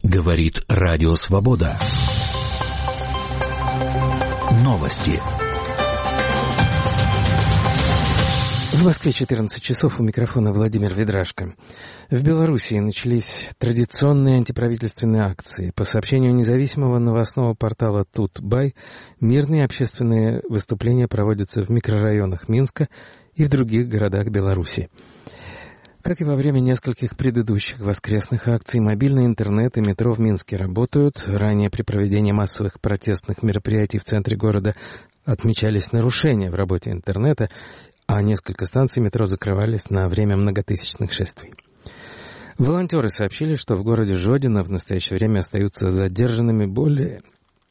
Говорит Радио Свобода. Новости. В Москве 14 часов, у микрофона Владимир Ведрашко. В Белоруссии начались традиционные антиправительственные акции. По сообщению независимого новостного портала «Тут-Бай», мирные общественные выступления проводятся в микрорайонах Минска и в других городах Беларуси. Как и во время нескольких предыдущих воскресных акций, мобильный интернет и метро в Минске работают. Ранее при проведении массовых протестных мероприятий в центре города отмечались нарушения в работе интернета, а несколько станций метро закрывались на время многотысячных шествий. Волонтеры сообщили, что в городе Жодино в настоящее время остаются задержанными более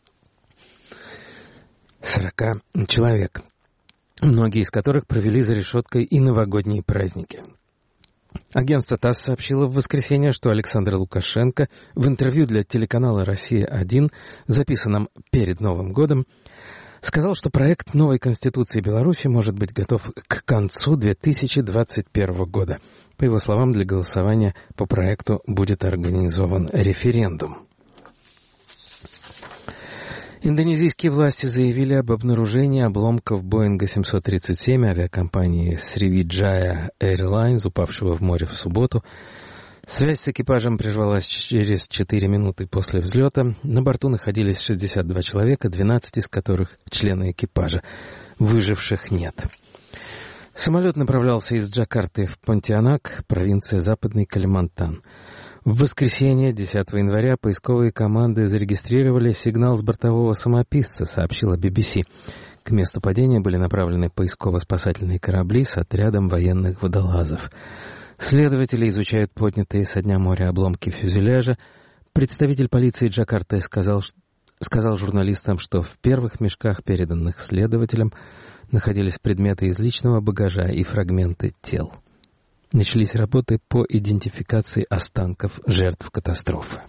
40 человек, многие из которых провели за решеткой и новогодние праздники. Агентство ТАСС сообщило в воскресенье, что Александр Лукашенко в интервью для телеканала «Россия-1», записанном перед Новым годом, сказал, что проект новой Конституции Беларуси может быть готов к концу 2021 года. По его словам, для голосования по проекту будет организован референдум. Индонезийские власти заявили об обнаружении обломков Боинга 737 авиакомпании Sriwijaya Airlines, упавшего в море в субботу. Связь с экипажем прервалась через 4 минуты после взлета. На борту находились 62 человека, 12 из которых члены экипажа. Выживших нет. Самолет направлялся из Джакарты в Понтианак, провинция Западный Калимантан. В воскресенье, 10 января, поисковые команды зарегистрировали сигнал с бортового самописца, сообщила BBC. К месту падения были направлены поисково-спасательные корабли с отрядом военных водолазов. Следователи изучают поднятые со дна моря обломки фюзеляжа. Представитель полиции Джакарты сказал журналистам, что в первых мешках, переданных следователям, находились предметы из личного багажа и фрагменты тел. Начались работы по идентификации останков жертв катастрофы.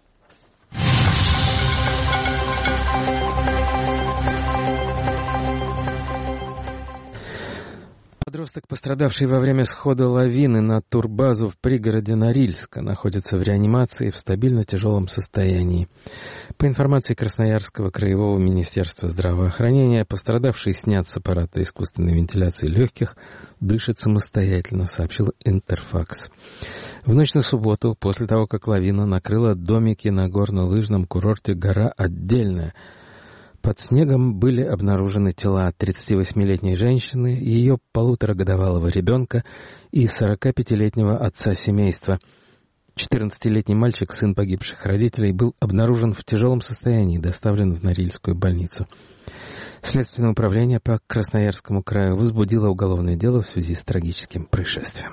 Подросток, пострадавший во время схода лавины на турбазу в пригороде Норильска, находится в реанимации в стабильно тяжелом состоянии. По информации Красноярского краевого министерства здравоохранения, пострадавший снят с аппарата искусственной вентиляции легких, дышит самостоятельно, сообщил Интерфакс. В ночь на субботу, после того, как лавина накрыла домики на горнолыжном курорте «Гора Отдельная», под снегом были обнаружены тела 38-летней женщины, ее 1,5-годовалого ребенка и 45-летнего отца семейства. 14-летний мальчик, сын погибших родителей, был обнаружен в тяжелом состоянии и доставлен в Норильскую больницу. Следственное управление по Красноярскому краю возбудило уголовное дело в связи с трагическим происшествием.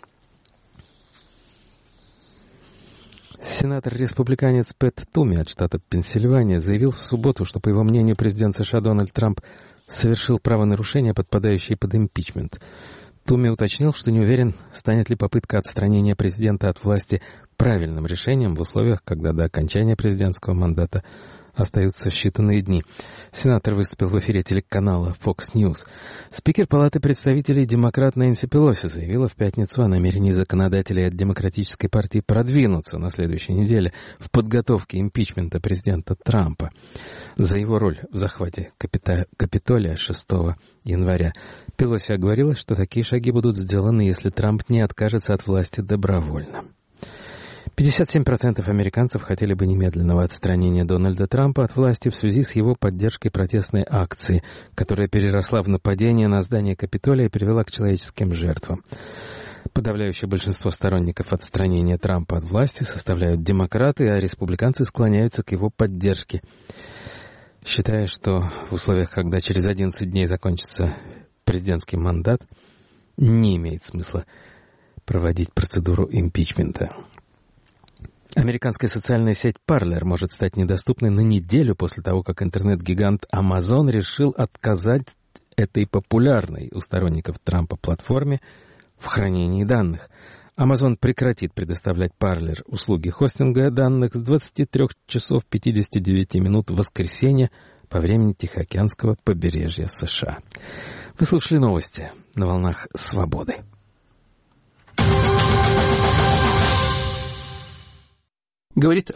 Сенатор-республиканец Пэт Туми от штата Пенсильвания заявил в субботу, что, по его мнению, президент США Дональд Трамп совершил правонарушения, подпадающие под импичмент. Туми уточнил, что не уверен, станет ли попытка отстранения президента от власти правильным решением в условиях, когда до окончания президентского мандата остаются считанные дни. Сенатор выступил в эфире телеканала Fox News. Спикер Палаты представителей демократ Нэнси Пелоси заявила в пятницу о намерении законодателей от Демократической партии продвинуться на следующей неделе в подготовке импичмента президента Трампа за его роль в захвате Капитолия 6 января. Пелоси оговорилась, что такие шаги будут сделаны, если Трамп не откажется от власти добровольно. 57% американцев хотели бы немедленного отстранения Дональда Трампа от власти в связи с его поддержкой протестной акции, которая переросла в нападение на здание Капитолия и привела к человеческим жертвам. Подавляющее большинство сторонников отстранения Трампа от власти составляют демократы, а республиканцы склоняются к его поддержке, считая, что в условиях, когда через 11 дней закончится президентский мандат, не имеет смысла проводить процедуру импичмента. Американская социальная сеть Parler может стать недоступной на неделю после того, как интернет-гигант Amazon решил отказать этой популярной у сторонников Трампа платформе в хранении данных. Amazon прекратит предоставлять Parler услуги хостинга данных с 23 часов 59 минут в воскресенье по времени Тихоокеанского побережья США. Вы слушали новости на волнах «Свободы». Говорит